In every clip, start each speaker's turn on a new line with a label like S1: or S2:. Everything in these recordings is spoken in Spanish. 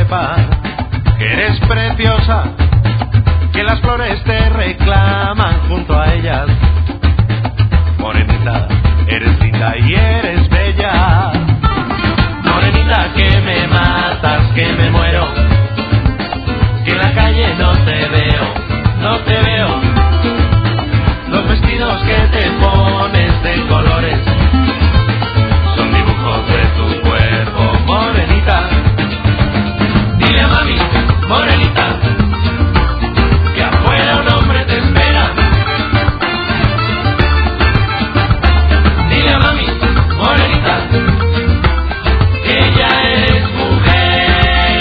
S1: sepa que eres preciosa, que las flores te reclaman junto a ellas. Morenita, eres linda y eres bella. Morenita, que me matas, que me muero, que en la calle no te veo, no te veo. Los vestidos que te pones de colores son dibujos de tu cuerpo, morenita. Dile a mami, morenita, que afuera un hombre te espera. Dile a mami, morenita, que ya eres mujer.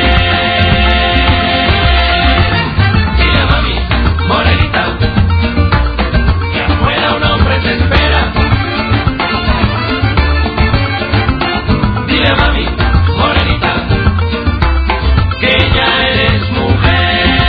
S1: Dile a mami, morenita, que afuera un hombre te espera. Dile a mami, morenita, que ya eres mujer.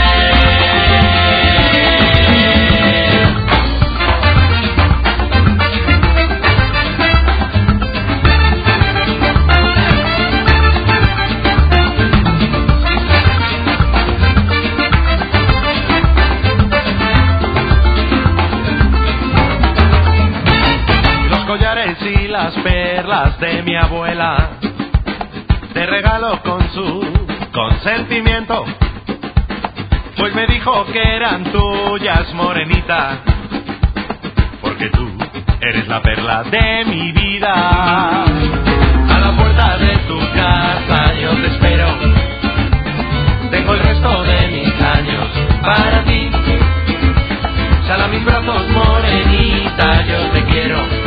S1: Los collares y las perlas de mi abuela te regalo con su consentimiento, pues me dijo que eran tuyas, morenita, porque tú eres la perla de mi vida. A la puerta de tu casa yo te espero, tengo el resto de mis años para ti. Sal a mis brazos, morenita, yo te quiero.